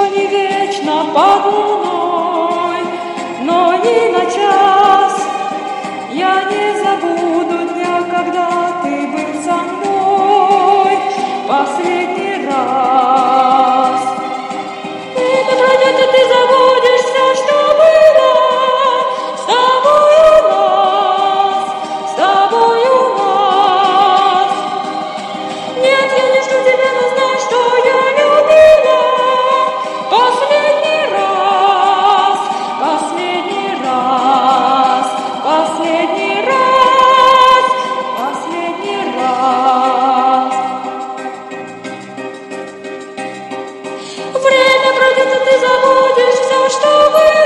Еще не вечно под луной, но ни на час я не забуду дня, когда ты был со мной последний раз. Время пройдет, и ты забудешь все, что было с тобой у нас, с тобой у нас. Нет, я не жду тебя, но знай, что я любила последний раз, последний раз, последний раз, последний раз. Время пройдет, и ты забудешь все, что было